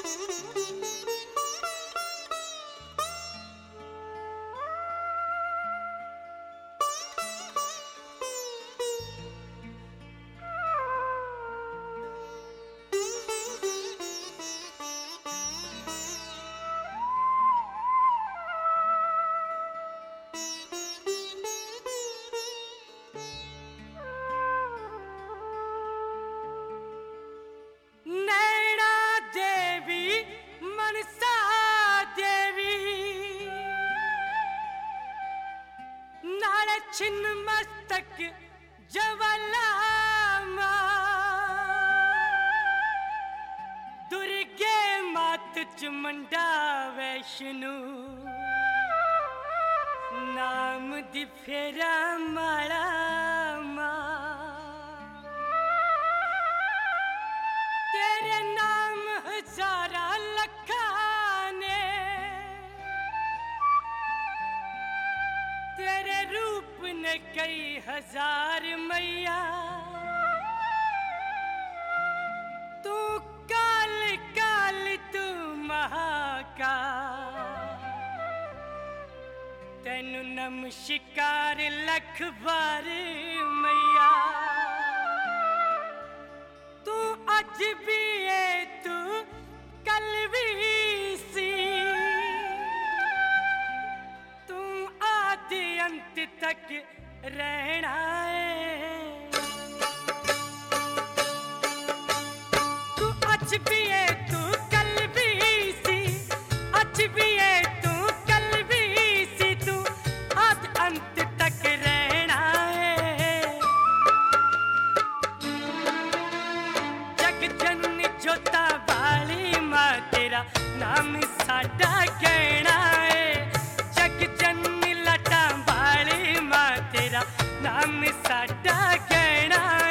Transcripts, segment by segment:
छिन्न मस्तक जवाला दुर्गे मात चमुंडा वैष्णु नाम दी फेरा माला तेरे नाम हजारा लखा ने तेरे रूप ने कई हजार मैया तू काल काल तू महाकाल तेनु नमस्कार लख बार मैया तू अज भी है तू कल भी सी तू आदि अंत तक रहना है तू अज भी है तू कल भी सी अज भी है तू कल भी सी तू आदि अंत तक रहना है जग जननी जोता वाली मां तेरा नाम साडा कहना है जग जननी लटा वाली मां तेरा नाम साडा कहना है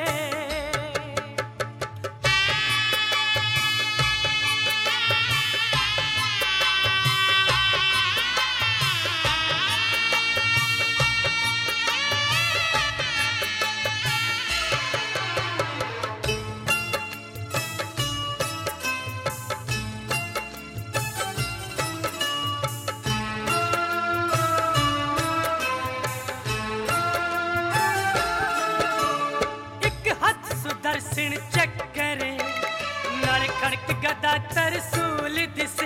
दर्शन चक्करे नाल खड़क गदा तरसूल दिसे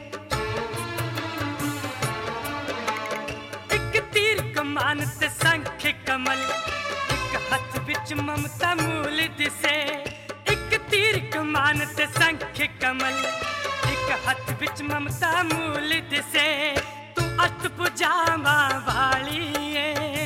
एक तीर कमान ते शंख कमल एक हाथ विच ममता मूल दिसे एक तीर कमान ते शंख कमल एक हाथ विच ममता मूल दिसे तू अष्टभुजावां वाली है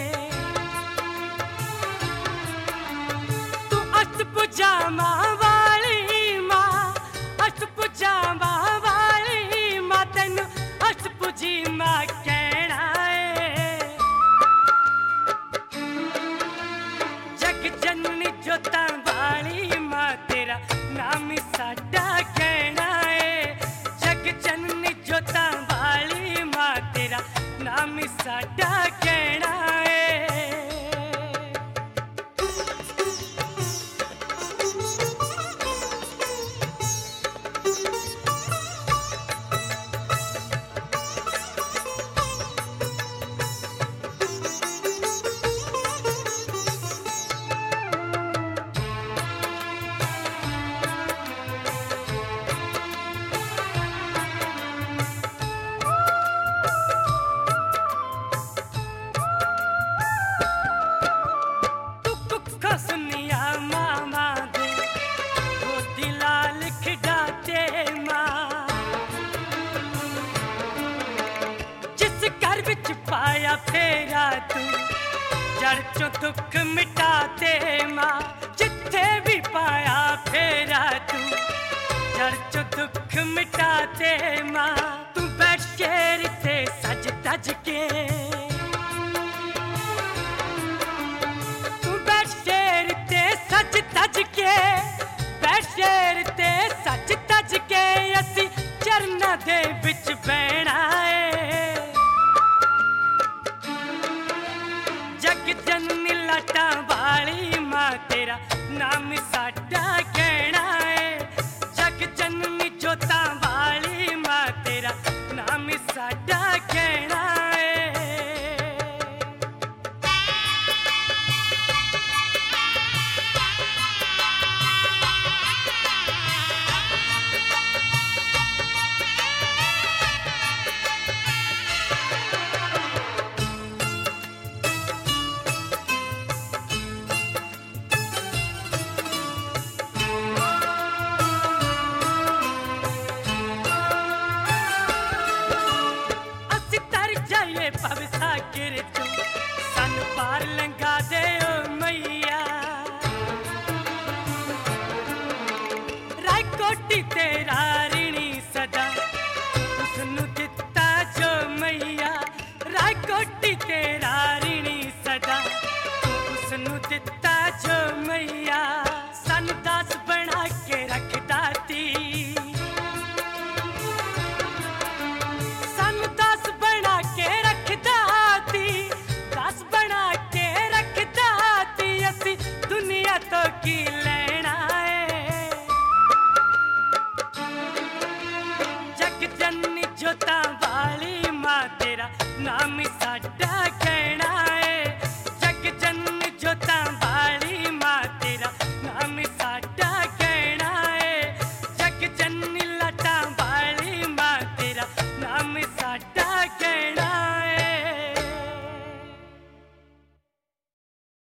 अष्टभुजावां वाली मां अष्टभुजावां वाली मां तैनू अष्टभुजी मां कहना है जग जननी जोतां वाली मां तेरा नाम साडा कहना है जग जननी जोतां वाली मां तेरा नाम साडा कहना है पाया फेरा तू जड़ चो दुख मिटाते मां जिथे भी पाया फेरा तू जड़ चो दुख मिटाते मां तू बैठ शेर ते सज तज के तू बैठ शेर ते सज तज के बैठ शेर ते सज तज के असी चरना दे विच बैठा है जग जननी लटा वाली मां तेरा नाम साडा कहना है जग जननी जोता जो मैया